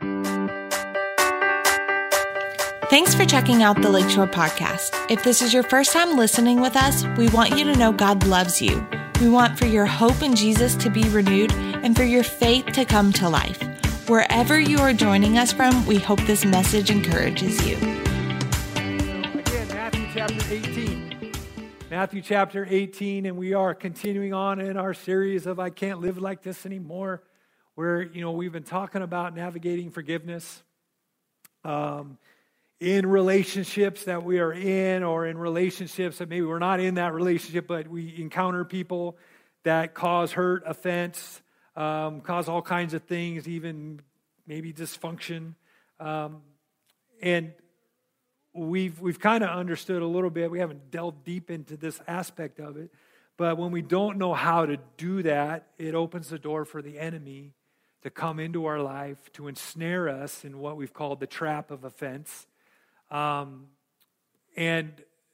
Thanks for checking out the Lakeshore Podcast. If this is your first time listening with us, we want you to know God loves you. We want for your hope in Jesus to be renewed and for your faith to come to life. Wherever you are joining us from, we hope this message encourages you. Again, Matthew chapter 18. Matthew chapter 18, and we are continuing on in our series of I Can't Live Like This Anymore, where, we've been talking about navigating forgiveness. In relationships that we are in, or in relationships that maybe we're not in that relationship, but we encounter people that cause hurt, offense, cause all kinds of things, even maybe dysfunction. And we've kind of understood a little bit. We haven't delved deep into this aspect of it. But when we don't know how to do that, it opens the door for the enemy to come into our life, to ensnare us in what we've called the trap of offense. And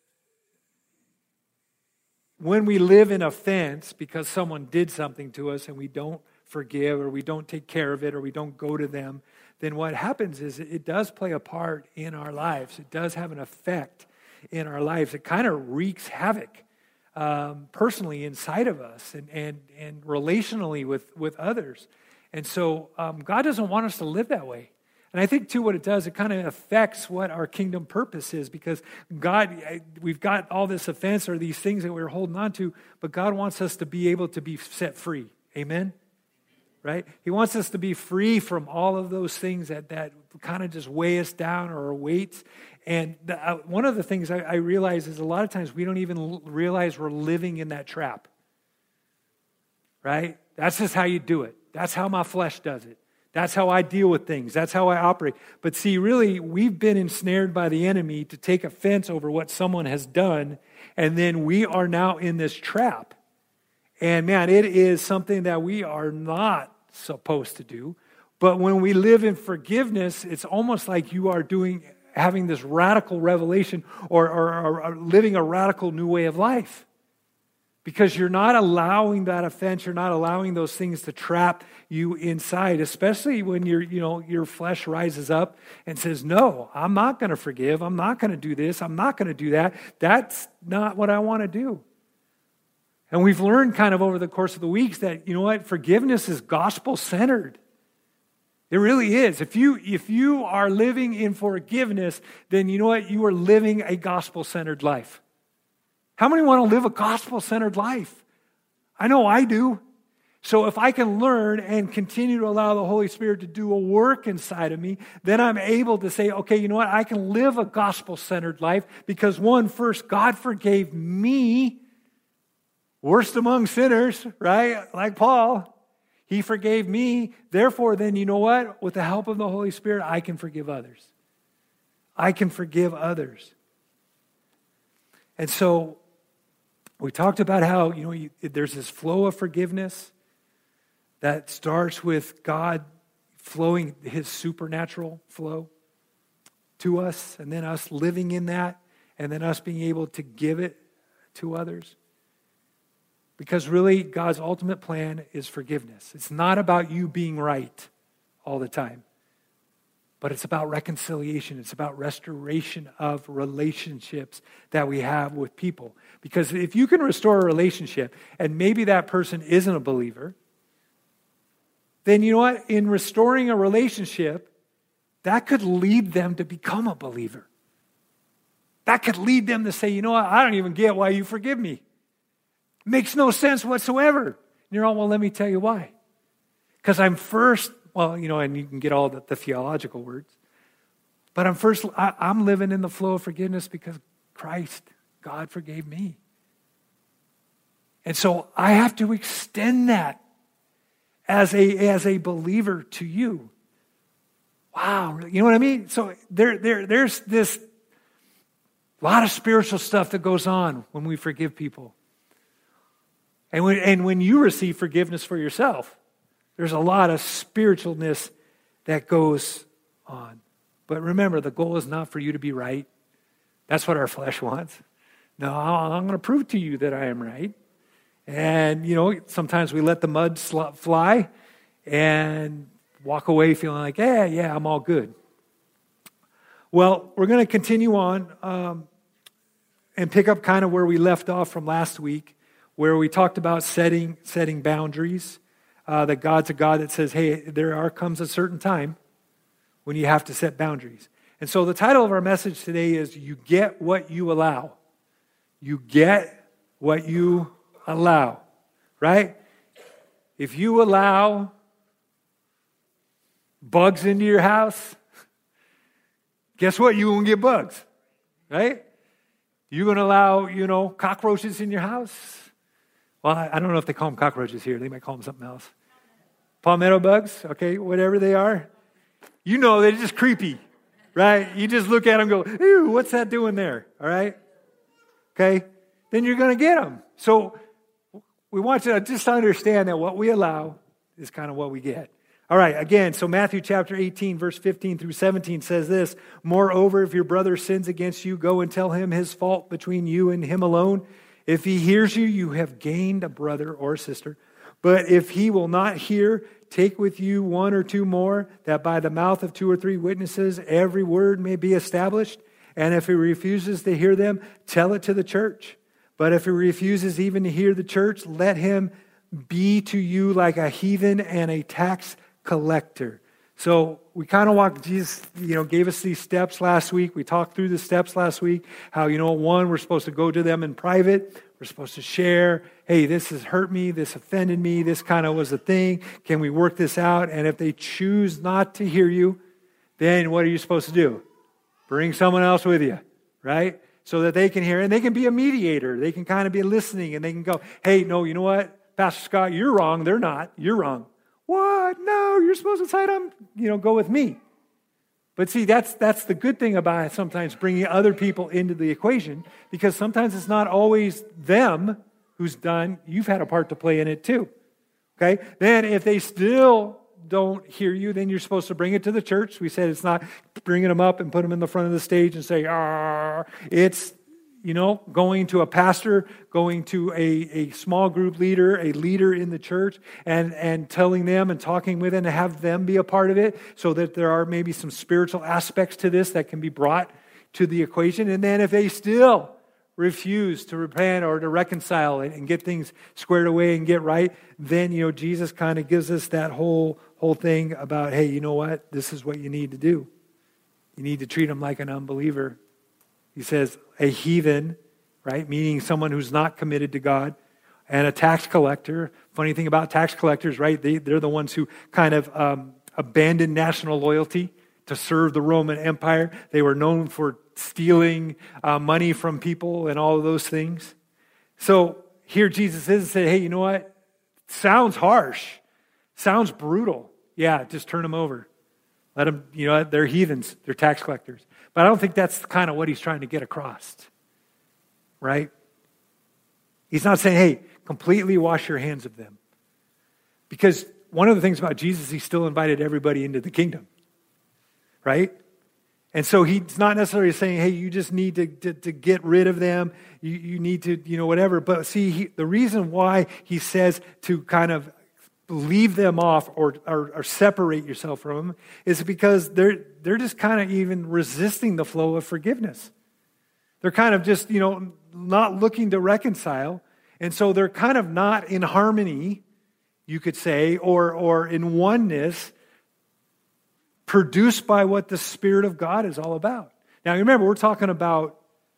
when we live in offense because someone did something to us and we don't forgive, or we don't take care of it, or we don't go to them, then what happens is it does play a part in our lives. It does have an effect in our lives. It kind of wreaks havoc personally inside of us and relationally with others. And so God doesn't want us to live that way. And I think, too, what it does, it kind of affects what our kingdom purpose is, because we've got all this offense or these things that we're holding on to, but God wants us to be able to be set free. Amen? Right? He wants us to be free from all of those things that kind of just weigh us down, or weights. And one of the things I realize is a lot of times we don't even realize we're living in that trap. Right? That's just how you do it. That's how my flesh does it. That's how I deal with things. That's how I operate. But see, really, we've been ensnared by the enemy to take offense over what someone has done, and then we are now in this trap. And man, it is something that we are not supposed to do. But when we live in forgiveness, it's almost like you are having this radical revelation or living a radical new way of life. Because you're not allowing that offense, you're not allowing those things to trap you inside, especially when your flesh rises up and says, no, I'm not going to forgive, I'm not going to do this, I'm not going to do that. That's not what I want to do. And we've learned kind of over the course of the weeks that, forgiveness is gospel-centered. It really is. If you are living in forgiveness, then you are living a gospel-centered life. How many want to live a gospel-centered life? I know I do. So if I can learn and continue to allow the Holy Spirit to do a work inside of me, then I'm able to say, okay, I can live a gospel-centered life because first, God forgave me, worst among sinners, right? Like Paul. He forgave me. Therefore, then with the help of the Holy Spirit, I can forgive others. I can forgive others. And so we talked about how, there's this flow of forgiveness that starts with God flowing His supernatural flow to us, and then us living in that, and then us being able to give it to others. Because really, God's ultimate plan is forgiveness. It's not about you being right all the time, but it's about reconciliation. It's about restoration of relationships that we have with people. Because if you can restore a relationship, and maybe that person isn't a believer, then in restoring a relationship, that could lead them to become a believer. That could lead them to say, I don't even get why you forgive me. It makes no sense whatsoever. And you're all, well, let me tell you why. Because I'm first, and you can get all the theological words, but I'm living in the flow of forgiveness because God forgave me. And so I have to extend that as a believer to you. Wow, you know what I mean? So there's this lot of spiritual stuff that goes on when we forgive people. And when you receive forgiveness for yourself, there's a lot of spiritualness that goes on. But remember, the goal is not for you to be right. That's what our flesh wants. No, I'm going to prove to you that I am right. And, sometimes we let the mud fly, and walk away feeling like, yeah, I'm all good. Well, we're going to continue on and pick up kind of where we left off from last week, where we talked about setting boundaries, that God's a God that says, hey, comes a certain time when you have to set boundaries. And so the title of our message today is, You Get What You Allow. You get what you allow, right? If you allow bugs into your house, guess what? You won't get bugs, right? You're going to allow, cockroaches in your house? Well, I don't know if they call them cockroaches here. They might call them something else. Palmetto bugs, okay, whatever they are. They're just creepy, right? You just look at them and go, ew, what's that doing there, all right? Okay, then you're going to get them. So we want you to just understand that what we allow is kind of what we get. All right, again, so Matthew chapter 18, verse 15 through 17 says this, Moreover, if your brother sins against you, go and tell him his fault between you and him alone. If he hears you, you have gained a brother or a sister. But if he will not hear, take with you one or two more, that by the mouth of 2 or 3 witnesses every word may be established. And if he refuses to hear them, tell it to the church. But if he refuses even to hear the church, let him be to you like a heathen and a tax collector. So we kind of walked, Jesus, gave us these steps last week. We talked through the steps last week, how, one, we're supposed to go to them in private. We're supposed to share, hey, this has hurt me, this offended me, this kind of was a thing. Can we work this out? And if they choose not to hear you, then what are you supposed to do? Bring someone else with you, right? So that they can hear, and they can be a mediator. They can kind of be listening, and they can go, hey, no, you know what? Pastor Scott, you're wrong. They're not. You're wrong. What? No, you're supposed to side on, go with me. But see, that's the good thing about sometimes bringing other people into the equation, because sometimes it's not always them who's done. You've had a part to play in it too. Okay? Then if they still don't hear you, then you're supposed to bring it to the church. We said it's not bringing them up and put them in the front of the stage and say, it's, going to a pastor, going to a small group leader, a leader in the church, and telling them and talking with them to have them be a part of it, so that there are maybe some spiritual aspects to this that can be brought to the equation. And then if they still refuse to repent or to reconcile and get things squared away and get right, then, Jesus kind of gives us that whole thing about, hey, you know what? This is what you need to do. You need to treat them like an unbeliever. He says a heathen, right? Meaning someone who's not committed to God, and a tax collector. Funny thing about tax collectors, right? They're the ones who kind of abandoned national loyalty to serve the Roman Empire. They were known for stealing money from people and all of those things. So here Jesus is and said, hey, you know what? Sounds harsh. Sounds brutal. Yeah, just turn them over. Let them, they're heathens. They're tax collectors. But I don't think that's kind of what he's trying to get across. Right? He's not saying, hey, completely wash your hands of them. Because one of the things about Jesus, he still invited everybody into the kingdom. Right? And so he's not necessarily saying, hey, you just need to get rid of them. You need to, whatever. But see, the reason why he says to kind of leave them off or separate yourself from them is because they're just kind of even resisting the flow of forgiveness. They're kind of just, not looking to reconcile. And so they're kind of not in harmony, you could say, or in oneness produced by what the Spirit of God is all about. Now, remember, we're talking about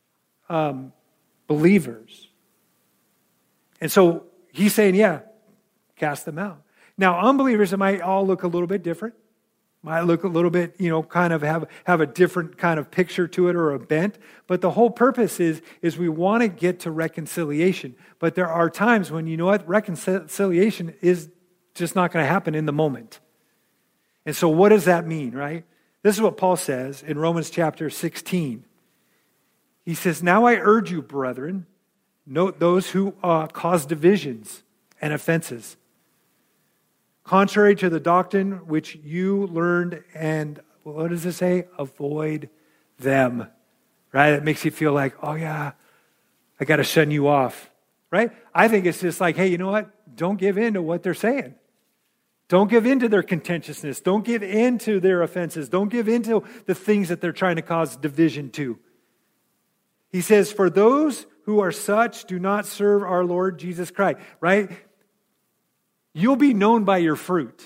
believers. And so he's saying, yeah, cast them out. Now, unbelievers, it might all look a little bit different. Might look a little bit, kind of have a different kind of picture to it or a bent. But the whole purpose is we want to get to reconciliation. But there are times when, reconciliation is just not going to happen in the moment. And so what does that mean, right? This is what Paul says in Romans chapter 16. He says, now I urge you, brethren, note those who cause divisions and offenses, contrary to the doctrine which you learned, and what does it say? Avoid them, right? It makes you feel like, oh yeah, I got to shun you off, right? I think it's just like, hey, you know what? Don't give in to what they're saying. Don't give in to their contentiousness. Don't give in to their offenses. Don't give in to the things that they're trying to cause division to. He says, for those who are such do not serve our Lord Jesus Christ, right? You'll be known by your fruit.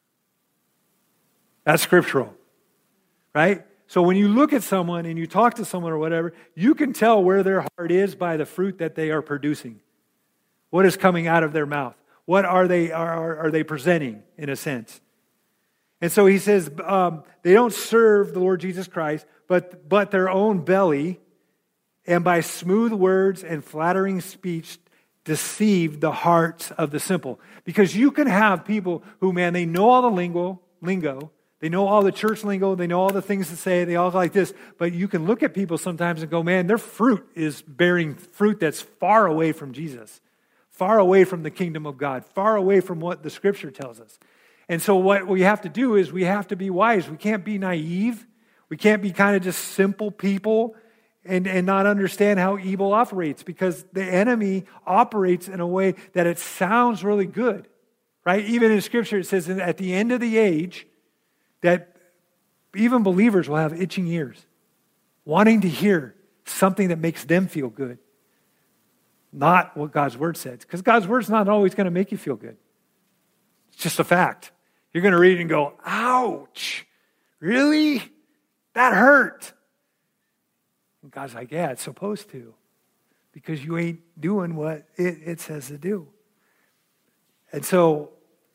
That's scriptural, right? So when you look at someone and you talk to someone or whatever, you can tell where their heart is by the fruit that they are producing. What is coming out of their mouth? What are they presenting, in a sense? And so he says they don't serve the Lord Jesus Christ, but their own belly, and by smooth words and flattering speech deceive the hearts of the simple. Because you can have people who, man, they know all the lingo, they know all the church lingo, they know all the things to say, they all like this, but you can look at people sometimes and go, man, their fruit is bearing fruit that's far away from Jesus, far away from the kingdom of God, far away from what the scripture tells us. And so what we have to do is we have to be wise. We can't be naive. We can't be kind of just simple people and not understand how evil operates, because the enemy operates in a way that it sounds really good, right? Even in Scripture, it says at the end of the age that even believers will have itching ears, wanting to hear something that makes them feel good, not what God's Word says, because God's Word's not always going to make you feel good. It's just a fact. You're going to read it and go, ouch, really? That hurt. And God's like, yeah, it's supposed to, because you ain't doing what it says to do. And so,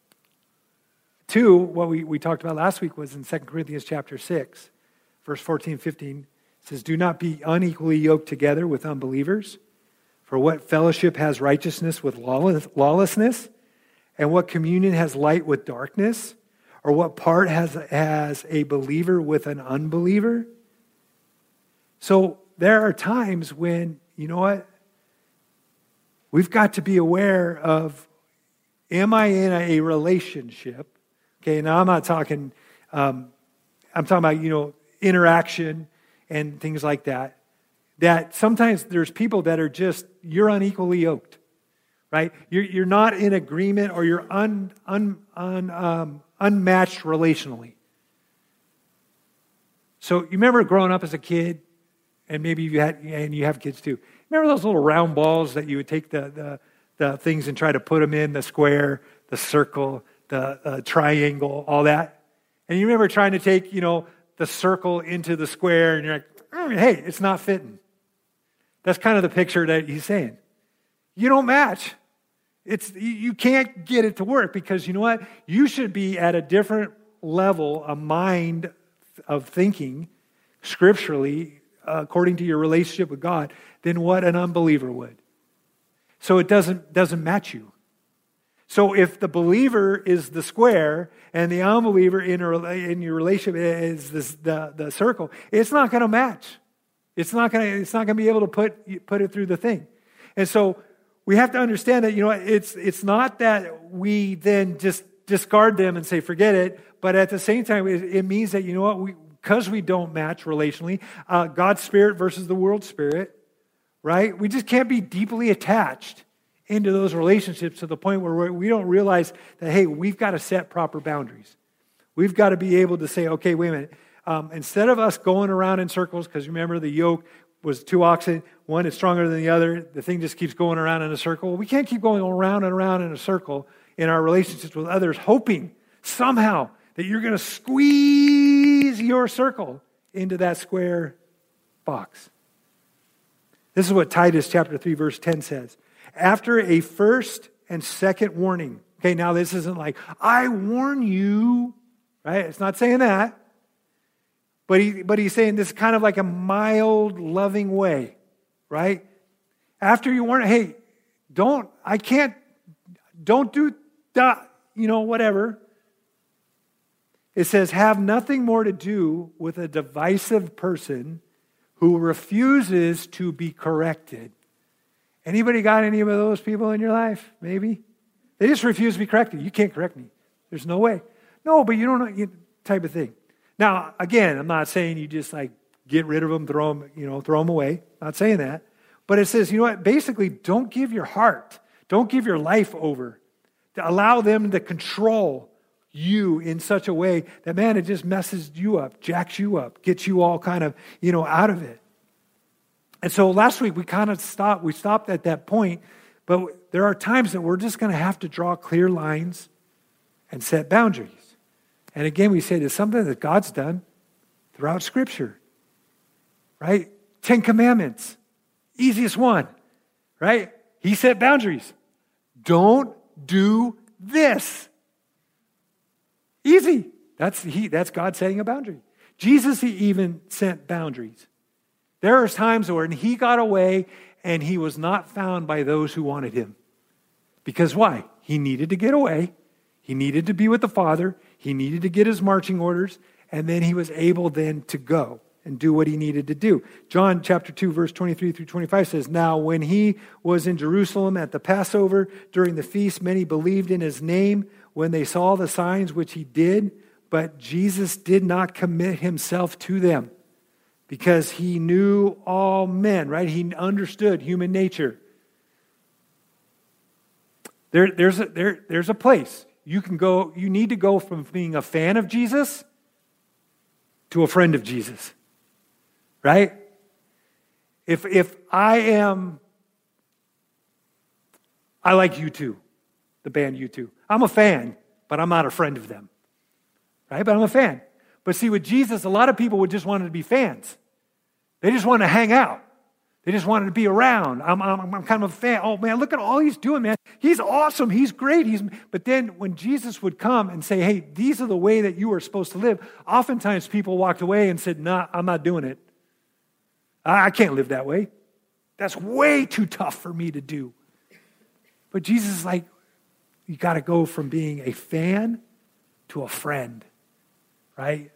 what we talked about last week was in 2 Corinthians chapter 6, verse 14, 15, it says, do not be unequally yoked together with unbelievers. For what fellowship has righteousness with lawlessness? And what communion has light with darkness? Or what part has a believer with an unbeliever? So there are times when, you know what? We've got to be aware of, am I in a relationship? Okay, now I'm not talking, I'm talking about, interaction and things like that. That sometimes there's people that are just, you're unequally yoked, right? You're not in agreement, or you're unmatched relationally. So you remember growing up as a kid, and maybe you have kids too. Remember those little round balls that you would take the things and try to put them in the square, the circle, the triangle, all that? And you remember trying to take, the circle into the square, and you're like, hey, it's not fitting. That's kind of the picture that he's saying. You don't match. You can't get it to work, because you know what? You should be at a different level, a mind of thinking, scripturally, according to your relationship with God, than what an unbeliever would. So it doesn't match you. So if the believer is the square and the unbeliever in your relationship is the circle, it's not going to match. It's not going to be able to put it through the thing. And so we have to understand that, it's not that we then just discard them and say, forget it. But at the same time, it means that, because we don't match relationally, God's spirit versus the world's spirit, right? We just can't be deeply attached into those relationships to the point where we don't realize that, hey, we've got to set proper boundaries. We've got to be able to say, okay, wait a minute. Instead of us going around in circles, because remember the yoke was 2 oxen, one is stronger than the other, the thing just keeps going around in a circle. We can't keep going around and around in a circle in our relationships with others, hoping somehow that you're going to squeeze your circle into that square box. This is what Titus chapter 3 verse 10 says. After a first and second warning. Okay, now this isn't like, I warn you, right? It's not saying that. But he's saying this is kind of like a mild, loving way, right? After you warn, hey, don't do that, whatever. It says, have nothing more to do with a divisive person who refuses to be corrected. Anybody got any of those people in your life? Maybe. They just refuse to be corrected. You can't correct me. There's no way. No, but you don't know, type of thing. Now, again, I'm not saying you just get rid of them, throw them away. I'm not saying that. But it says, basically, don't give your heart, don't give your life over to allow them to control you in such a way that, man, it just messes you up, jacks you up, gets you all kind of, out of it. And so last week we kind of stopped. We stopped at that point, but there are times that we're just going to have to draw clear lines and set boundaries. And again, we say it's something that God's done throughout Scripture, right? 10 Commandments, easiest one, right? He set boundaries. Don't do this. Easy. That's God setting a boundary. Jesus, he even set boundaries. There are times when he got away and he was not found by those who wanted him. Because why? He needed to get away. He needed to be with the Father. He needed to get his marching orders. And then he was able then to go and do what he needed to do. John chapter 2, verse 23 through 25 says, "Now when he was in Jerusalem at the Passover during the feast, many believed in his name when they saw the signs which he did. But Jesus did not commit himself to them because he knew all men," right? He understood human nature. There's a place. You need to go from being a fan of Jesus to a friend of Jesus. Right? If I like U2, the band U2. I'm a fan, but I'm not a friend of them. Right? But I'm a fan. But see, with Jesus, a lot of people would just want to be fans. They just want to hang out. They just wanted to be around. I'm kind of a fan. Oh, man, look at all he's doing, man. He's awesome. He's great. But then when Jesus would come and say, hey, these are the way that you are supposed to live, oftentimes people walked away and said, nah, I'm not doing it. I can't live that way. That's way too tough for me to do. But Jesus is like, you got to go from being a fan to a friend, right?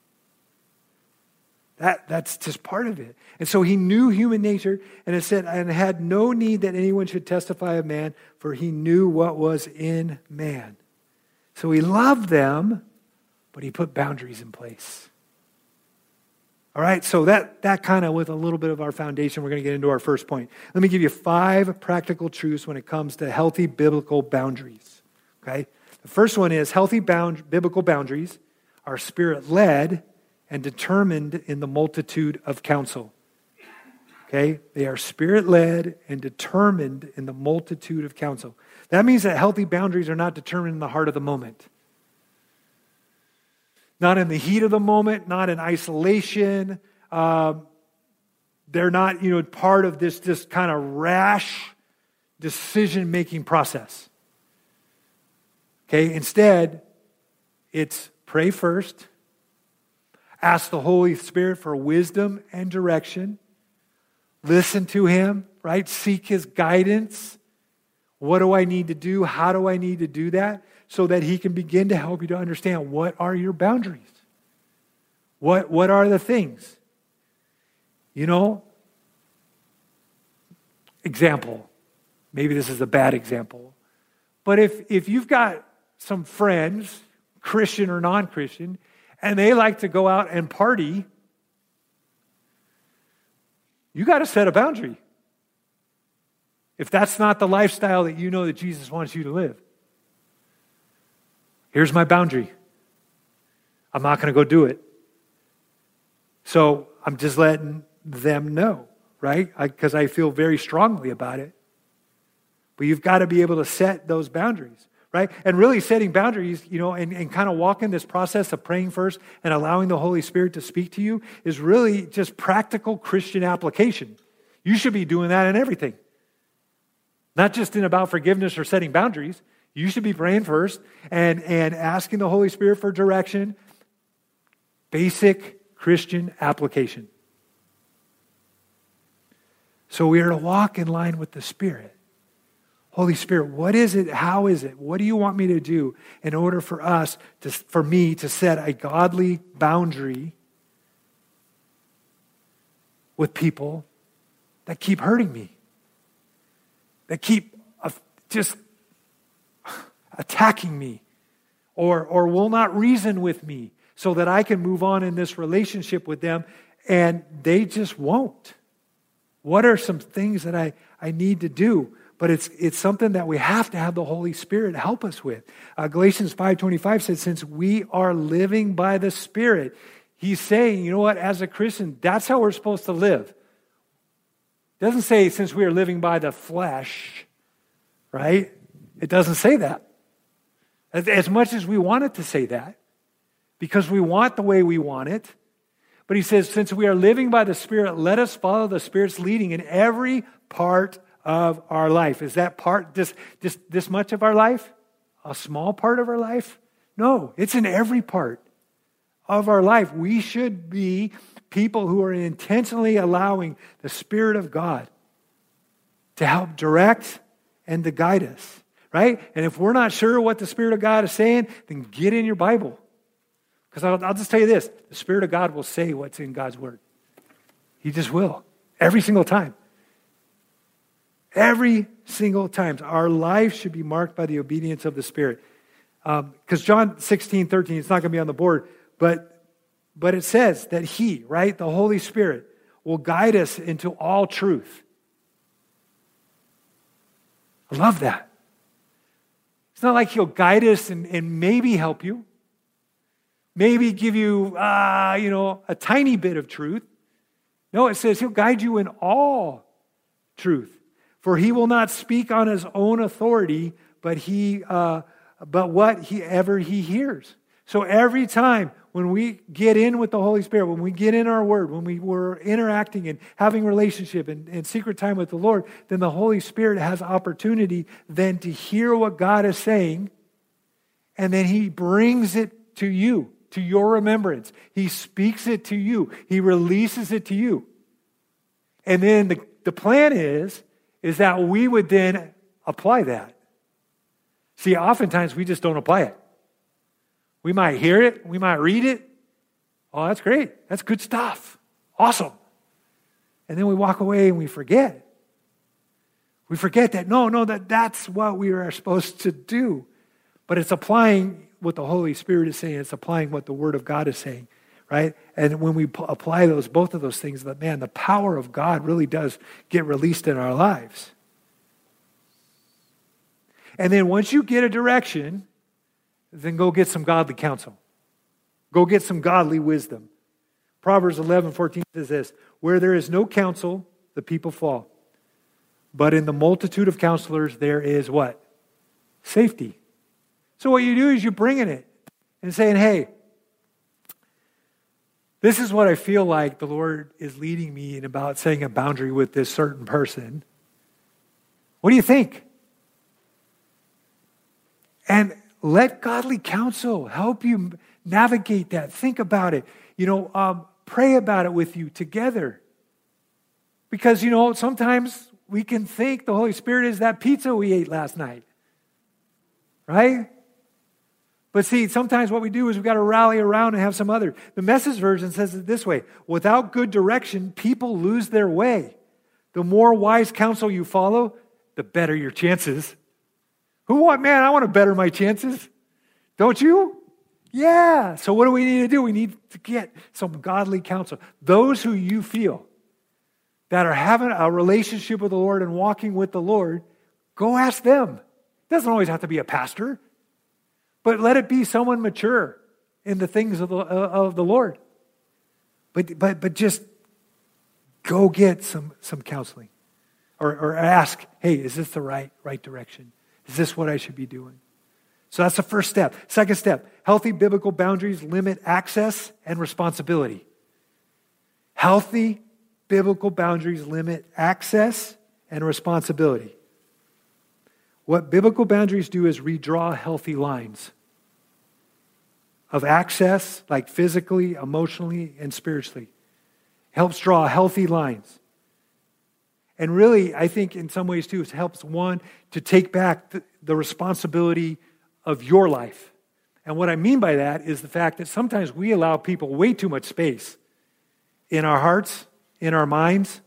That's just part of it. And so he knew human nature, and it said, and had no need that anyone should testify of man, for he knew what was in man. So he loved them, but he put boundaries in place. All right, so that kind of with a little bit of our foundation, we're going to get into our first point. Let me give you 5 practical truths when it comes to healthy biblical boundaries. Okay, the first one is healthy biblical boundaries are spirit-led and determined in the multitude of counsel. Okay, they are spirit-led and determined in the multitude of counsel. That means that healthy boundaries are not determined in the heart of the moment. Not in the heat of the moment, not in isolation. They're not, part of this kind of rash decision-making process. Okay, instead, it's pray first, ask the Holy Spirit for wisdom and direction, listen to him, right? Seek his guidance. What do I need to do? How do I need to do that? So that he can begin to help you to understand what are your boundaries. What are the things? Example. Maybe this is a bad example. But if you've got some friends, Christian or non-Christian, and they like to go out and party, you got to set a boundary. If that's not the lifestyle that you know that Jesus wants you to live. Here's my boundary. I'm not going to go do it. So I'm just letting them know, right? Because I feel very strongly about it. But you've got to be able to set those boundaries, right? And really setting boundaries, and kind of walking this process of praying first and allowing the Holy Spirit to speak to you is really just practical Christian application. You should be doing that in everything. Not just in about forgiveness or setting boundaries. You should be praying first and asking the Holy Spirit for direction. Basic Christian application. So we are to walk in line with the Spirit. Holy Spirit, what is it? How is it? What do you want me to do in order for me to set a godly boundary with people that keep hurting me? That keep just attacking me or will not reason with me so that I can move on in this relationship with them, and they just won't. What are some things that I need to do? but it's something that we have to have the Holy Spirit help us with. Galatians 5:25 says, since we are living by the Spirit, he's saying, you know what, as a Christian, that's how we're supposed to live. It doesn't say since we are living by the flesh, right? It doesn't say that. As much as we want it to say that, because we want the way we want it. But he says, since we are living by the Spirit, let us follow the Spirit's leading in every part of our life. Is that part this much of our life? A small part of our life? No, it's in every part of our life. We should be people who are intentionally allowing the Spirit of God to help direct and to guide us, right? And if we're not sure what the Spirit of God is saying, then get in your Bible. Because I'll just tell you this, the Spirit of God will say what's in God's Word. He just will. Every single time. Every single time. Our life should be marked by the obedience of the Spirit. Because John 16:13, it's not going to be on the board, but it says that He, right, the Holy Spirit, will guide us into all truth. I love that. It's not like He'll guide us and maybe help you. Maybe give you, a tiny bit of truth. No, it says He'll guide you in all truth. For He will not speak on His own authority, but whatever He hears. So every time when we get in with the Holy Spirit, when we get in our Word, when we were interacting and having relationship and secret time with the Lord, then the Holy Spirit has opportunity then to hear what God is saying, and then He brings it to you, to your remembrance. He speaks it to you. He releases it to you. And then the plan is that we would then apply that. See, oftentimes we just don't apply it. We might hear it. We might read it. Oh, that's great. That's good stuff. Awesome. And then we walk away and we forget. We forget that, that's what we are supposed to do. But it's applying what the Holy Spirit is saying. It's applying what the Word of God is saying, right? And when we apply both of those things, the power of God really does get released in our lives. And then once you get a direction, then go get some godly counsel. Go get some godly wisdom. Proverbs 11:14 says this, where there is no counsel, the people fall. But in the multitude of counselors, there is what? Safety. So what you do is you bring in it and saying, hey, this is what I feel like the Lord is leading me in about setting a boundary with this certain person. What do you think? And let godly counsel help you navigate that. Think about it. Pray about it with you together. Because, sometimes we can think the Holy Spirit is that pizza we ate last night. Right? But see, sometimes what we do is we've got to rally around and have some other. The Message version says it this way, without good direction, people lose their way. The more wise counsel you follow, the better your chances. I want to better my chances. Don't you? Yeah. So what do we need to do? We need to get some godly counsel. Those who you feel that are having a relationship with the Lord and walking with the Lord, go ask them. It doesn't always have to be a pastor, but let it be someone mature in the things of the Lord. But just go get some counseling, or ask, hey, is this the right direction? Is this what I should be doing? So that's the first step. Second step, healthy biblical boundaries limit access and responsibility. Healthy biblical boundaries limit access and responsibility. What biblical boundaries do is redraw healthy lines of access, like physically, emotionally, and spiritually. Helps draw healthy lines. And really, I think in some ways too, it helps one to take back the responsibility of your life. And what I mean by that is the fact that sometimes we allow people way too much space in our hearts, in our minds,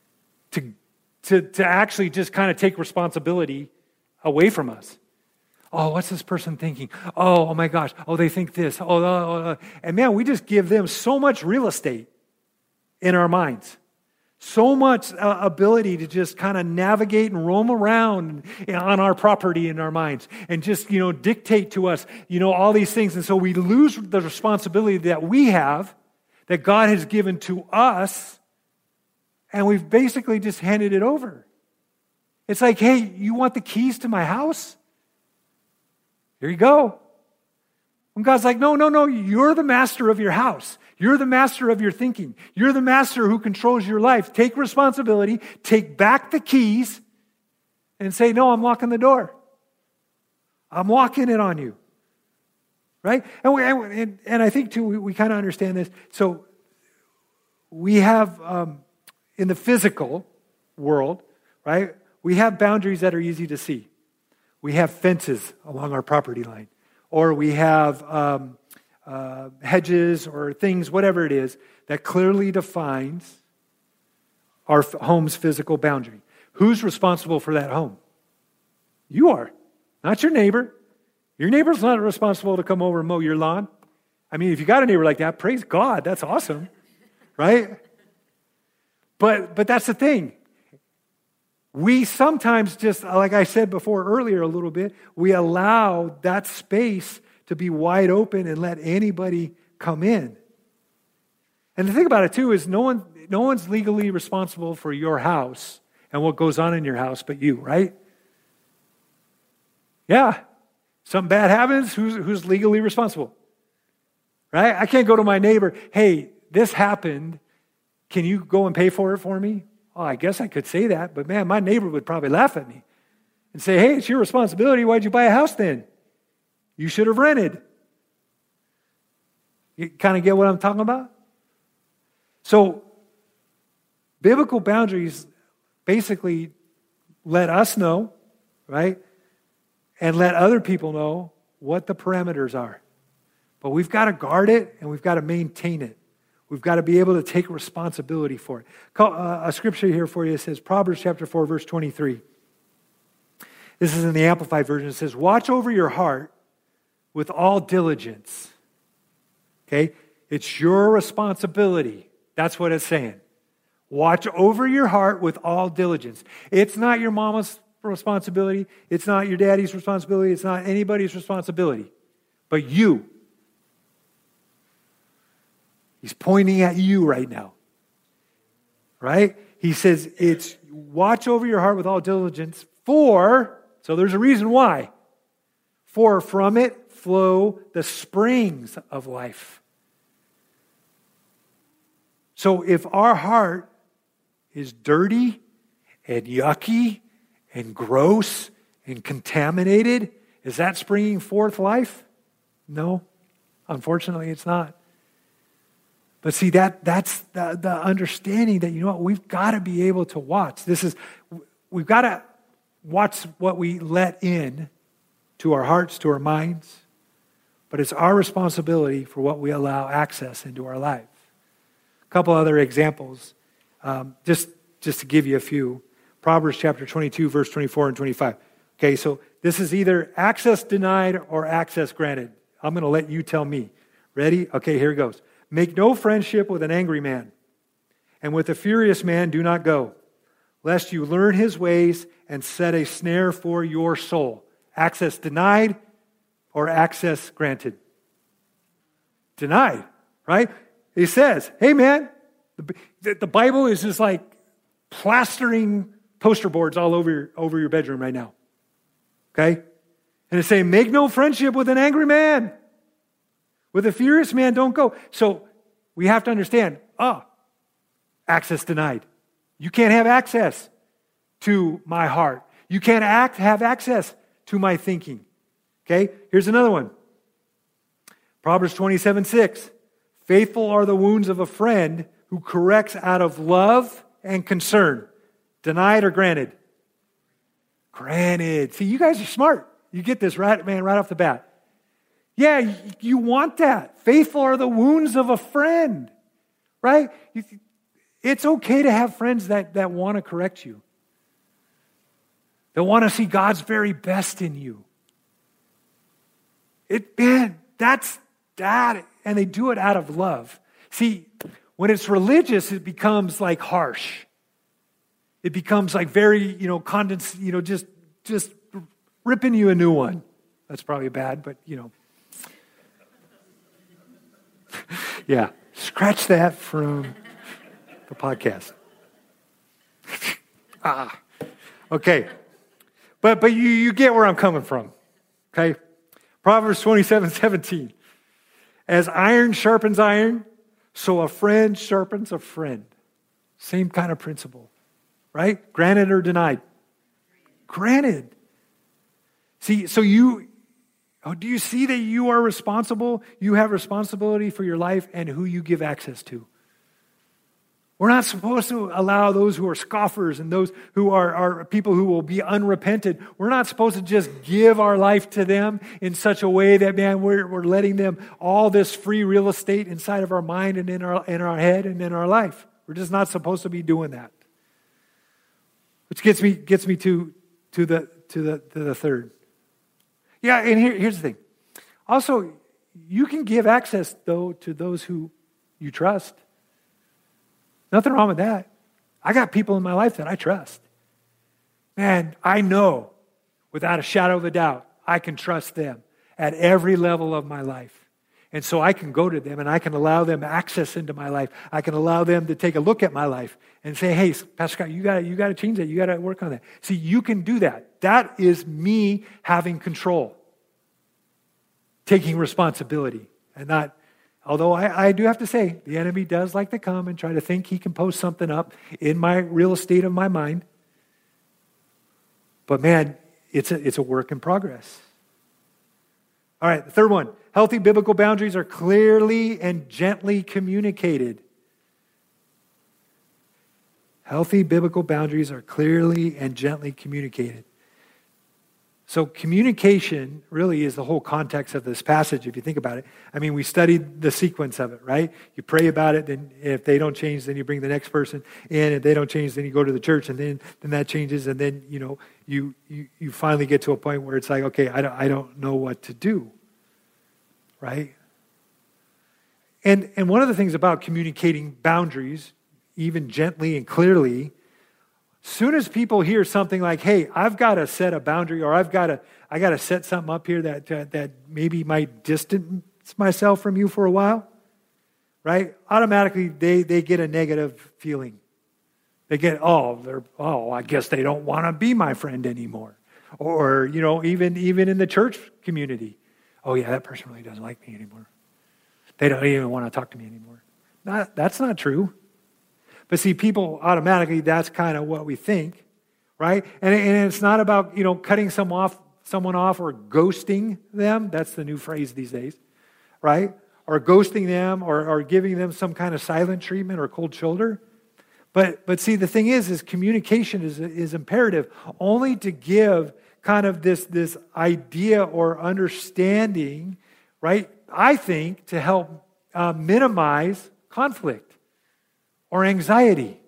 to actually just kind of take responsibility away from us. Oh, what's this person thinking? Oh my gosh. Oh, they think this. And man, we just give them so much real estate in our minds. So much ability to just kind of navigate and roam around on our property in our minds and just, dictate to us, all these things. And so we lose the responsibility that we have, that God has given to us, and we've basically just handed it over. It's like, hey, you want the keys to my house? Here you go. And God's like, no, you're the master of your house. You're the master of your thinking. You're the master who controls your life. Take responsibility, take back the keys, and say, no, I'm locking the door. I'm locking it on you. Right? And I think, too, we kind of understand this. So we have, in the physical world, right, we have boundaries that are easy to see. We have fences along our property line. Or we have hedges or things, whatever it is, that clearly defines our home's physical boundary. Who's responsible for that home? You are, not your neighbor. Your neighbor's not responsible to come over and mow your lawn. I mean, if you got a neighbor like that, praise God, that's awesome, right? But that's the thing. We sometimes just, like I said before earlier a little bit, we allow that space to be wide open and let anybody come in. And the thing about it too is no one's legally responsible for your house and what goes on in your house but you, right? Yeah. Something bad happens, who's legally responsible? Right? I can't go to my neighbor, hey, this happened. Can you go and pay for it for me? Oh, I guess I could say that, but man, my neighbor would probably laugh at me and say, hey, it's your responsibility. Why'd you buy a house then? You should have rented. You kind of get what I'm talking about? So, biblical boundaries basically let us know, right? And let other people know what the parameters are. But we've got to guard it and we've got to maintain it. We've got to be able to take responsibility for it. A scripture here for you. It says, Proverbs chapter 4, verse 23. This is in the Amplified Version. It says, watch over your heart with all diligence. Okay? It's your responsibility. That's what it's saying. Watch over your heart with all diligence. It's not your mama's responsibility. It's not your daddy's responsibility. It's not anybody's responsibility. But you. He's pointing at you right now. Right? He says, it's watch over your heart with all diligence so there's a reason why. For from it flow the springs of life. So if our heart is dirty and yucky and gross and contaminated, is that springing forth life? No, unfortunately it's not. But see, that's the understanding that, we've got to be able to watch. We've got to watch what we let in to our hearts, to our minds. But it's our responsibility for what we allow access into our life. A couple other examples, just to give you a few. Proverbs chapter 22, verse 24 and 25. Okay, so this is either access denied or access granted. I'm going to let you tell me. Ready? Okay, here it goes. Make no friendship with an angry man, and with a furious man do not go, lest you learn his ways and set a snare for your soul. Access denied or access granted? Denied, right? He says, hey man, the Bible is just like plastering poster boards all over your bedroom right now. Okay? And it's saying, make no friendship with an angry man. With a furious man, don't go. So we have to understand, access denied. You can't have access to my heart. You can't have access to my thinking. Okay? Here's another one. Proverbs 27:6. Faithful are the wounds of a friend who corrects out of love and concern. Denied or granted? Granted. See, you guys are smart. You get this right off the bat. Yeah, you want that. Faithful are the wounds of a friend, right? It's okay to have friends that want to correct you. They want to see God's very best in you. That's that. And they do it out of love. See, when it's religious, it becomes like harsh. It becomes like very, condensed, just ripping you a new one. That's probably bad, but, yeah, scratch that from the podcast. Okay. But you get where I'm coming from, okay? Proverbs 27:17. As iron sharpens iron, so a friend sharpens a friend. Same kind of principle, right? Granted or denied? Granted. See, so do you see that you are responsible? You have responsibility for your life and who you give access to. We're not supposed to allow those who are scoffers and those who are people who will be unrepentant. We're not supposed to just give our life to them in such a way that, man, we're letting them all this free real estate inside of our mind and in our head and in our life. We're just not supposed to be doing that. Which gets me to the third. Yeah, and here's the thing. Also, you can give access, though, to those who you trust. Nothing wrong with that. I got people in my life that I trust. Man, I know without a shadow of a doubt, I can trust them at every level of my life. And so I can go to them and I can allow them access into my life. I can allow them to take a look at my life and say, hey, Pastor Scott, you got to change that. You got to work on that. See, you can do that. That is me having control, taking responsibility, and not. Although I do have to say, the enemy does like to come and try to think he can post something up in my real estate of my mind. But man, it's a work in progress. All right, the third one. Healthy biblical boundaries are clearly and gently communicated. Healthy biblical boundaries are clearly and gently communicated. So communication really is the whole context of this passage, if you think about it. I mean, we studied the sequence of it, right? You pray about it, then if they don't change, then you bring the next person in. If they don't change, then you go to the church, and then that changes, and then, you finally get to a point where it's like, okay, I don't know what to do, right? And one of the things about communicating boundaries, even gently and clearly, soon as people hear something like, hey, I've got to set a boundary, or I got to set something up here that maybe might distance myself from you for a while, right? Automatically they get a negative feeling. They get, I guess they don't want to be my friend anymore. Or, even in the church community, oh yeah, that person really doesn't like me anymore. They don't even want to talk to me anymore. That's not true. But see, people automatically, that's kind of what we think, right? And it's not about, cutting someone off or ghosting them. That's the new phrase these days, right? Or ghosting them or giving them some kind of silent treatment or cold shoulder. But see, the thing is communication is imperative only to give kind of this idea or understanding, right? I think to help minimize conflict or anxiety,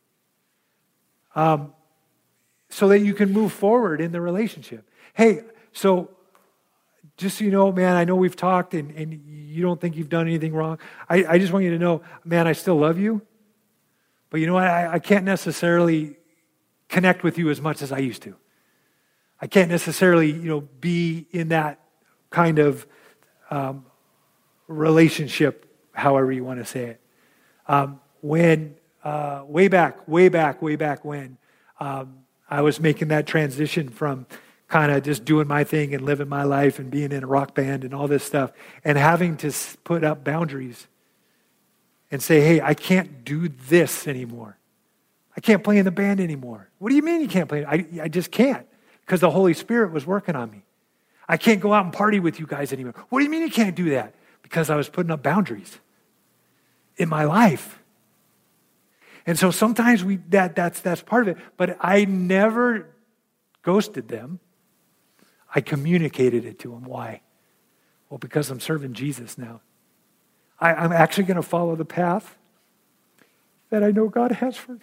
so that you can move forward in the relationship. Hey, so just so you know, man, I know we've talked and you don't think you've done anything wrong. I just want you to know, man, I still love you. But I can't necessarily connect with you as much as I used to. I can't necessarily, be in that kind of relationship, however you want to say it. When way back when I was making that transition from kind of just doing my thing and living my life and being in a rock band and all this stuff and having to put up boundaries and say, hey, I can't do this anymore. I can't play in the band anymore. What do you mean you can't play? I just can't, because the Holy Spirit was working on me. I can't go out and party with you guys anymore. What do you mean you can't do that? Because I was putting up boundaries in my life. And so sometimes that's part of it. But I never ghosted them. I communicated it to them. Why? Well, because I'm serving Jesus now. I'm actually going to follow the path that I know God has for me.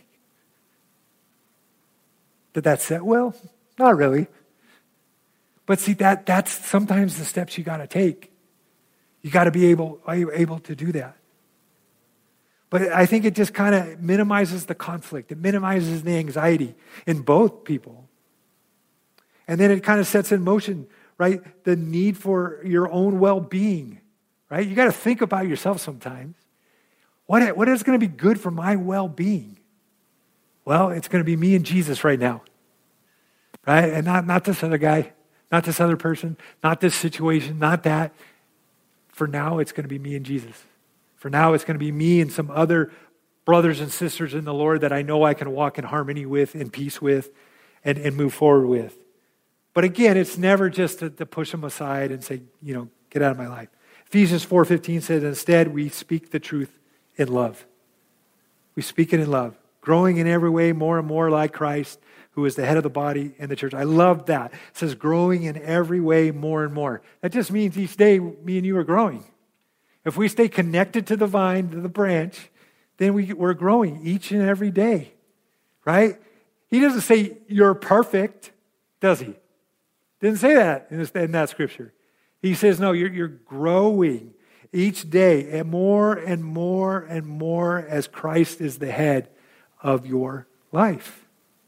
Did that set well? Not really. But see, that's sometimes the steps you got to take. You got to be able to do that. But I think it just kind of minimizes the conflict. It minimizes the anxiety in both people. And then it kind of sets in motion, right, the need for your own well-being, right? You got to think about yourself sometimes. What is going to be good for my well-being? Well, it's going to be me and Jesus right now, right? And not this other guy, not this other person, not this situation, not that. For now, it's going to be me and Jesus. For now, it's going to be me and some other brothers and sisters in the Lord that I know I can walk in harmony with, in peace with, and move forward with. But again, it's never just to push them aside and say, get out of my life. Ephesians 4:15 says, instead, we speak the truth in love. We speak it in love, growing in every way more and more like Christ, who is the head of the body and the church. I love that. It says growing in every way more and more. That just means each day me and you are growing. If we stay connected to the vine, to the branch, then we're growing each and every day, right? He doesn't say you're perfect, does he? Didn't say that in that scripture. He says, no, you're growing each day and more and more and more as Christ is the head of your life.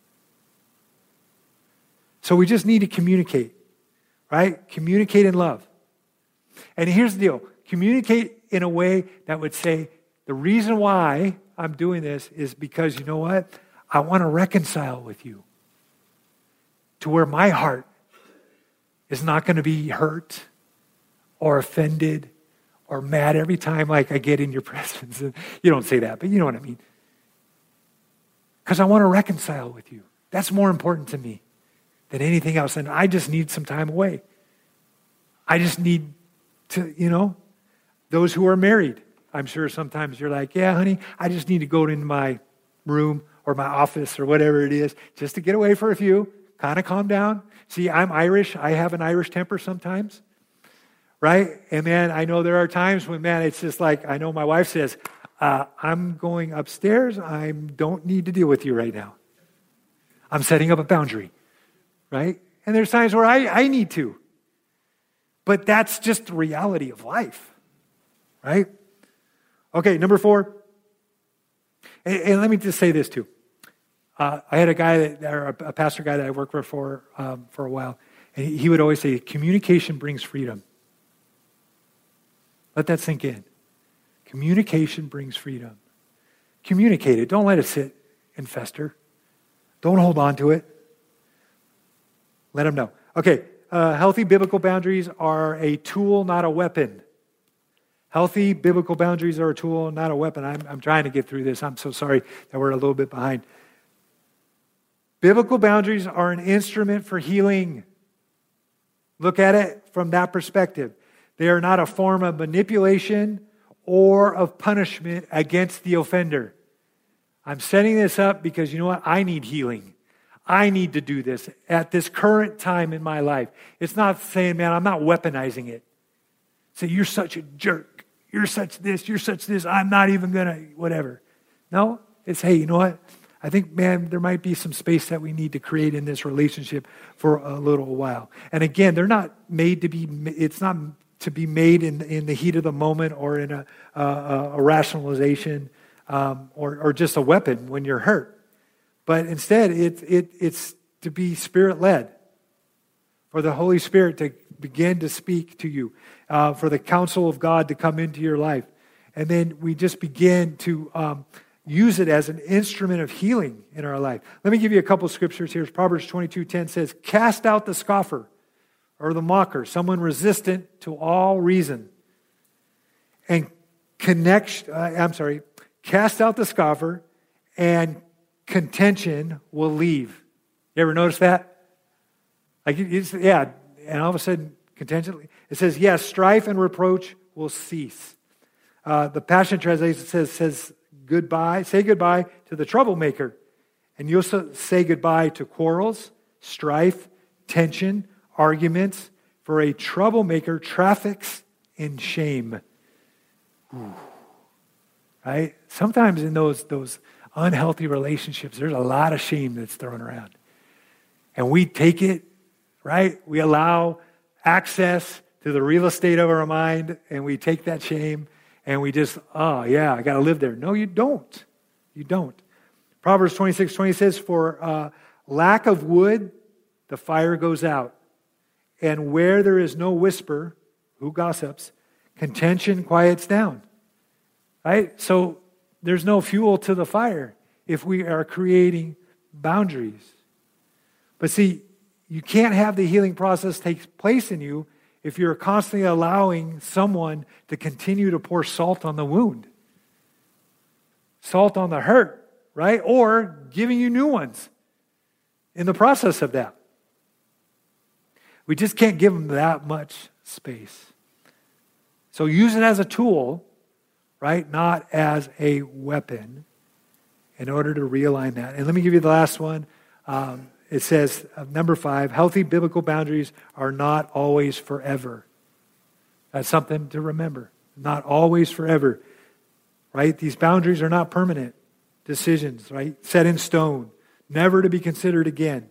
So we just need to communicate, right? Communicate in love. And here's the deal. Communicate in a way that would say, the reason why I'm doing this is because, you know what? I want to reconcile with you to where my heart is not going to be hurt or offended or mad every time like I get in your presence. You don't say that, but you know what I mean. Because I want to reconcile with you. That's more important to me than anything else. And I just need some time away. I just need to, those who are married, I'm sure sometimes you're like, yeah, honey, I just need to go into my room or my office or whatever it is just to get away for a few, kind of calm down. See, I'm Irish. I have an Irish temper sometimes, right? And man, I know there are times when, man, it's just like, I know my wife says, I'm going upstairs. I don't need to deal with you right now. I'm setting up a boundary, right? And there's times where I need to. But that's just the reality of life, right? Okay, number 4. And let me just say this too. I had a pastor guy that I worked with for a while, and he would always say, communication brings freedom. Let that sink in. Communication brings freedom. Communicate it. Don't let it sit and fester. Don't hold on to it. Let them know. Okay, healthy biblical boundaries are a tool, not a weapon. Healthy biblical boundaries are a tool, not a weapon. I'm trying to get through this. I'm so sorry that we're a little bit behind. Biblical boundaries are an instrument for healing. Look at it from that perspective. They are not a form of manipulation or of punishment against the offender. I'm setting this up because you know what? I need healing. I need to do this at this current time in my life. It's not saying, man, I'm not weaponizing it. Say, you're such a jerk. You're such this. You're such this. I'm not even going to, whatever. No, it's, hey, you know what? I think, man, there might be some space that we need to create in this relationship for a little while. And again, they're not made to be, it's not to be made in the heat of the moment or in a rationalization or just a weapon when you're hurt. But instead, it's to be Spirit-led, for the Holy Spirit to begin to speak to you, for the counsel of God to come into your life. And then we just begin to use it as an instrument of healing in our life. Let me give you a couple of scriptures here. Proverbs 22:10 says, cast out the scoffer or the mocker, someone resistant to all reason. And cast out the scoffer and contention will leave. You ever notice that? Yeah, and all of a sudden, contention. It says, yes, strife and reproach will cease. The Passion Translation says goodbye, say goodbye to the troublemaker. And you'll say goodbye to quarrels, strife, tension, arguments, for a troublemaker traffics in shame. Ooh. Right? Sometimes in those unhealthy relationships, there's a lot of shame that's thrown around. And we take it, right? We allow access to the real estate of our mind, and we take that shame and we just, oh yeah, I got to live there. No, you don't. You don't. Proverbs 26:20 says, for lack of wood, the fire goes out. And where there is no whisper, who gossips, contention quiets down. Right? So there's no fuel to the fire if we are creating boundaries. But see, you can't have the healing process take place in you if you're constantly allowing someone to continue to pour salt on the wound. Salt on the hurt, right? Or giving you new ones in the process of that. We just can't give them that much space. So use it as a tool, right? Not as a weapon in order to realign that. And let me give you the last one. It says, number 5, healthy biblical boundaries are not always forever. That's something to remember. Not always forever, right? These boundaries are not permanent decisions, right? Set in stone, never to be considered again.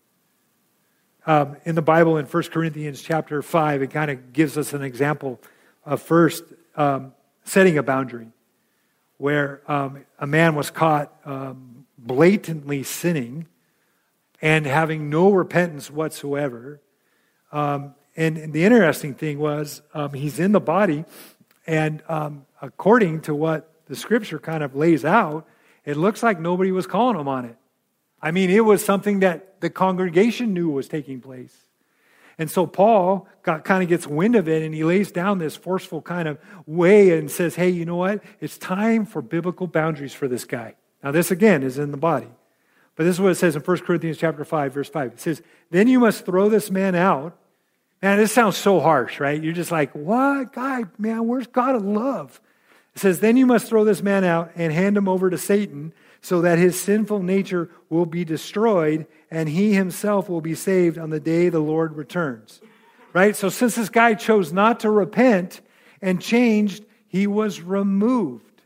In the Bible, in 1 Corinthians chapter 5, it kind of gives us an example of first setting a boundary where a man was caught blatantly sinning and having no repentance whatsoever. And the interesting thing was he's in the body, and according to what the Scripture kind of lays out, it looks like nobody was calling him on it. I mean, it was something that the congregation knew was taking place. And so Paul kind of gets wind of it, and he lays down this forceful kind of way and says, hey, you know what? It's time for biblical boundaries for this guy. Now, this again is in the body. But this is what it says in 1 Corinthians chapter 5, verse 5. It says, then you must throw this man out. Man, this sounds so harsh, right? You're just like, what? Guy, man, where's God of love? It says, then you must throw this man out and hand him over to Satan so that his sinful nature will be destroyed and he himself will be saved on the day the Lord returns. Right? So since this guy chose not to repent and changed, he was removed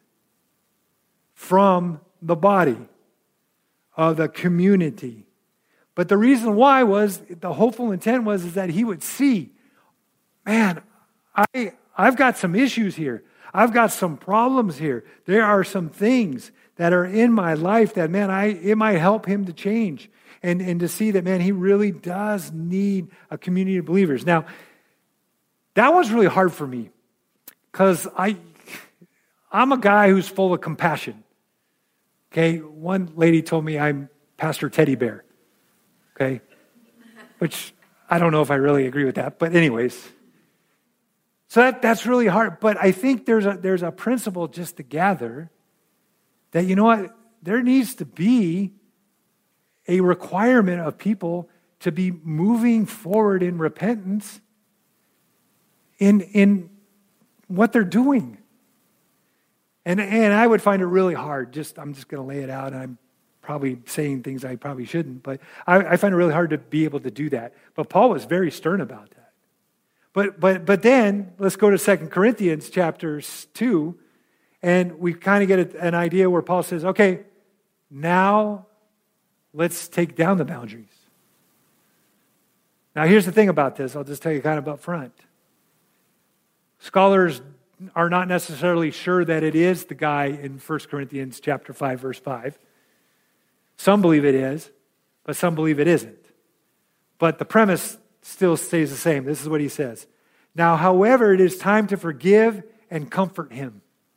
from the body of the community. But the reason why was, the hopeful intent was, is that he would see, man, I've got some issues here. I've got some problems here. There are some things that are in my life that, man, it might help him to change and to see that, man, he really does need a community of believers. Now, that was really hard for me because I'm a guy who's full of compassion. Okay, one lady told me I'm Pastor Teddy Bear. Okay, which I don't know if I really agree with that, but anyways. So that's really hard. But I think there's a principle just to gather that, you know what, there needs to be a requirement of people to be moving forward in repentance in what they're doing. And I would find it really hard. I'm just going to lay it out, and I'm probably saying things I probably shouldn't, but I find it really hard to be able to do that. But Paul was very stern about that. But then let's go to 2 Corinthians chapter 2, and we kind of get an idea where Paul says, okay, now let's take down the boundaries. Now here's the thing about this. I'll just tell you kind of up front. Scholars are not necessarily sure that it is the guy in 1 Corinthians chapter 5, verse 5. Some believe it is, but some believe it isn't. But the premise still stays the same. This is what he says. Now, however, it is time to forgive and comfort him.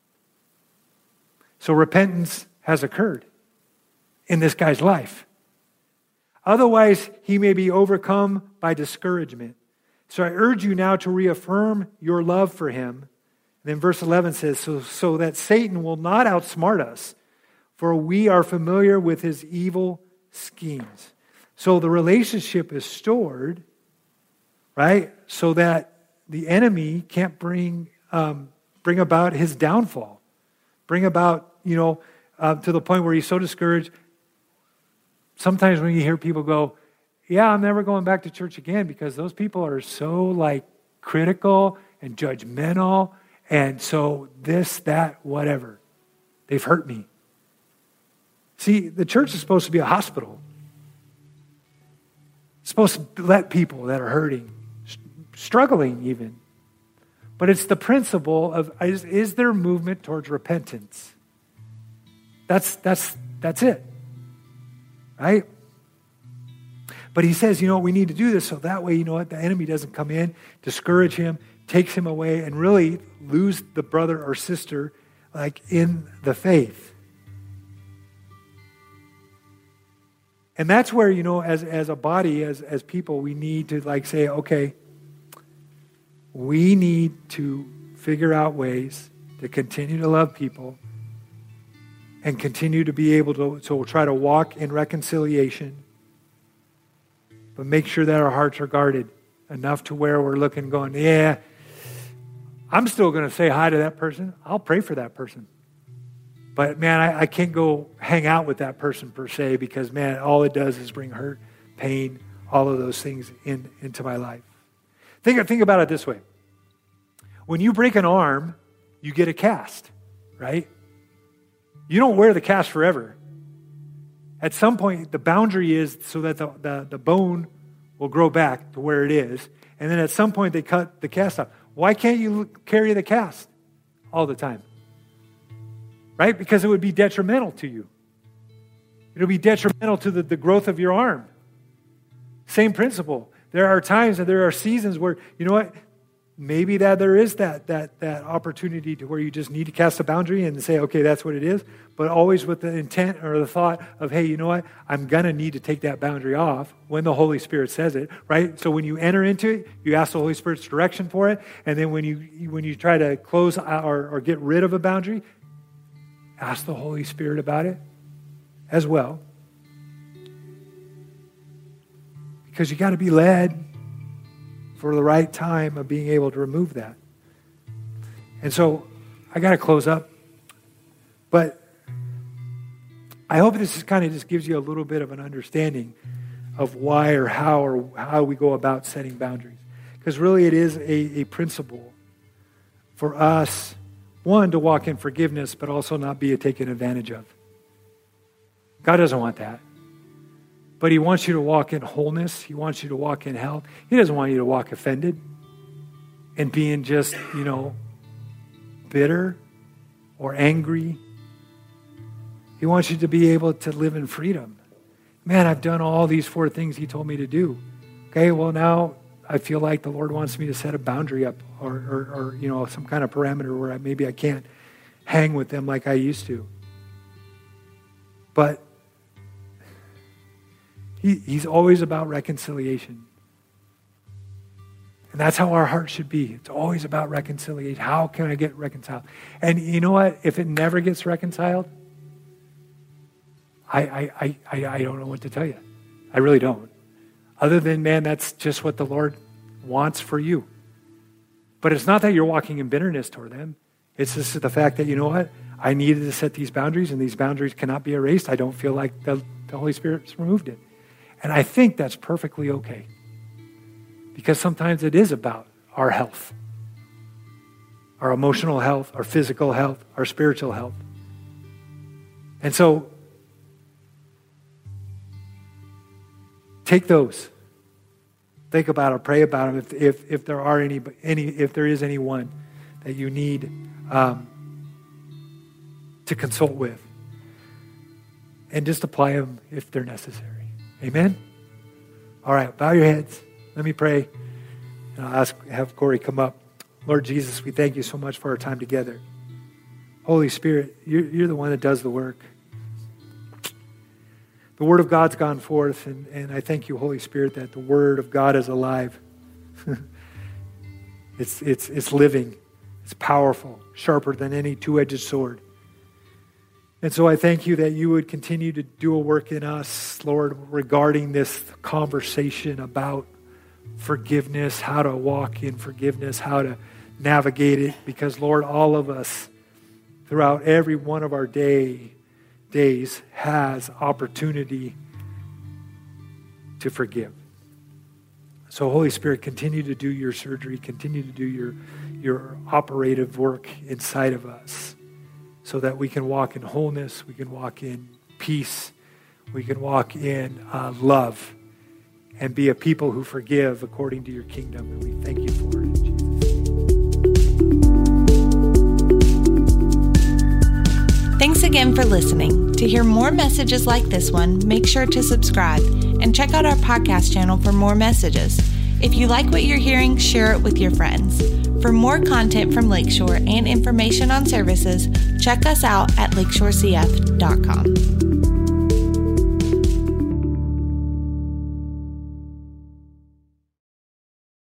So repentance has occurred in this guy's life. Otherwise, he may be overcome by discouragement. So I urge you now to reaffirm your love for him. And then verse 11 says, so that Satan will not outsmart us, for we are familiar with his evil schemes. So the relationship is stored, right? So that the enemy can't bring about his downfall. Bring about, to the point where he's so discouraged. Sometimes when you hear people go, yeah, I'm never going back to church again because those people are so critical and judgmental. And so this, that, whatever. They've hurt me. See, the church is supposed to be a hospital. It's supposed to let people that are hurting, struggling even, But it's the principle of, is there movement towards repentance? That's it, right? But he says, we need to do this so that way, the enemy doesn't come in, discourage him, takes him away, and really lose the brother or sister like in the faith. And that's where, as a body, as people, we need to like say, okay, we need to figure out ways to continue to love people and continue to be able to try to walk in reconciliation, but make sure that our hearts are guarded enough to where we're looking going, yeah, I'm still going to say hi to that person. I'll pray for that person. But man, I can't go hang out with that person per se because man, all it does is bring hurt, pain, all of those things into my life. Think about it this way. When you break an arm, you get a cast, right? You don't wear the cast forever. At some point, the boundary is so that the bone will grow back to where it is. And then at some point, they cut the cast off. Why can't you carry the cast all the time? Right? Because it would be detrimental to you. It'll be detrimental to the growth of your arm. Same principle. There are times and there are seasons where, maybe that there is that opportunity to where you just need to cast a boundary and say, okay, that's what it is. But always with the intent or the thought of, hey, you know what? I'm going to need to take that boundary off when the Holy Spirit says it, right? So when you enter into it, you ask the Holy Spirit's direction for it. And then when you try to close or get rid of a boundary, ask the Holy Spirit about it as well. Because you got to be led for the right time of being able to remove that. And so I got to close up. But I hope this kind of just gives you a little bit of an understanding of why or how we go about setting boundaries. Because really it is a principle for us, one, to walk in forgiveness, but also not be taken advantage of. God doesn't want that. But he wants you to walk in wholeness. He wants you to walk in health. He doesn't want you to walk offended and being just, bitter or angry. He wants you to be able to live in freedom. Man, I've done all these 4 things he told me to do. Okay, well now I feel like the Lord wants me to set a boundary up or some kind of parameter where maybe I can't hang with them like I used to. But He's always about reconciliation. And that's how our heart should be. It's always about reconciliation. How can I get reconciled? And you know what? If it never gets reconciled, I don't know what to tell you. I really don't. Other than, man, that's just what the Lord wants for you. But it's not that you're walking in bitterness toward them. It's just the fact that, you know what? I needed to set these boundaries, and these boundaries cannot be erased. I don't feel like the Holy Spirit's removed it. And I think that's perfectly okay. Because sometimes it is about our health, our emotional health, our physical health, our spiritual health. And so, take those. Think about it, pray about them. If there are if there is anyone that you need to consult with, and just apply them if they're necessary. Amen? All right, bow your heads. Let me pray. And I'll have Corey come up. Lord Jesus, we thank you so much for our time together. Holy Spirit, you're the one that does the work. The Word of God's gone forth, and I thank you, Holy Spirit, that the Word of God is alive. It's living. It's powerful, sharper than any two-edged sword. And so I thank you that you would continue to do a work in us, Lord, regarding this conversation about forgiveness, how to walk in forgiveness, how to navigate it. Because, Lord, all of us, throughout every one of our days, has opportunity to forgive. So, Holy Spirit, continue to do your surgery, continue to do your operative work inside of us, so that we can walk in wholeness, we can walk in peace, we can walk in love, and be a people who forgive according to your kingdom. And we thank you for it in Jesus' name. Thanks again for listening. To hear more messages like this one, make sure to subscribe and check out our podcast channel for more messages. If you like what you're hearing, share it with your friends. For more content from Lakeshore and information on services, check us out at lakeshorecf.com.